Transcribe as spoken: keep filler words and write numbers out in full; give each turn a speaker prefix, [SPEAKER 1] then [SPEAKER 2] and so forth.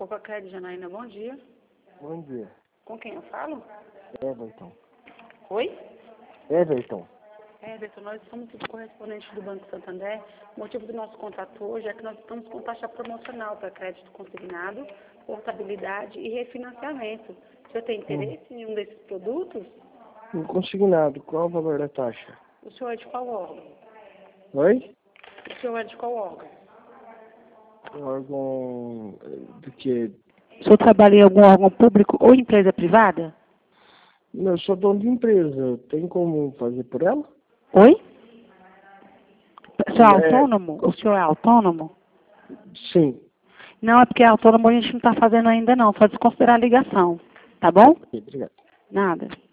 [SPEAKER 1] Copacred, Janaína, bom dia.
[SPEAKER 2] Bom dia.
[SPEAKER 1] Com quem eu falo?
[SPEAKER 2] Everton.
[SPEAKER 1] Oi?
[SPEAKER 2] Everton.
[SPEAKER 1] Everton, nós somos os correspondentes do Banco Santander. O motivo do nosso contato hoje é que nós estamos com taxa promocional para crédito consignado, portabilidade e refinanciamento. Você tem interesse hum. em um desses produtos?
[SPEAKER 2] Um consignado, qual o valor da taxa?
[SPEAKER 1] O senhor é de qual órgão?
[SPEAKER 2] Oi?
[SPEAKER 1] O senhor é de qual órgão?
[SPEAKER 2] Órgão do que?
[SPEAKER 1] O senhor trabalha em algum órgão público ou empresa privada?
[SPEAKER 2] Não, eu sou dono de empresa. Tem como fazer por ela?
[SPEAKER 1] Oi? O senhor é
[SPEAKER 2] É...
[SPEAKER 1] autônomo? O senhor é autônomo?
[SPEAKER 2] Sim.
[SPEAKER 1] Não, é porque autônomo a gente não está fazendo ainda não, só desconsiderar a ligação. Tá bom?
[SPEAKER 2] Obrigado.
[SPEAKER 1] Nada.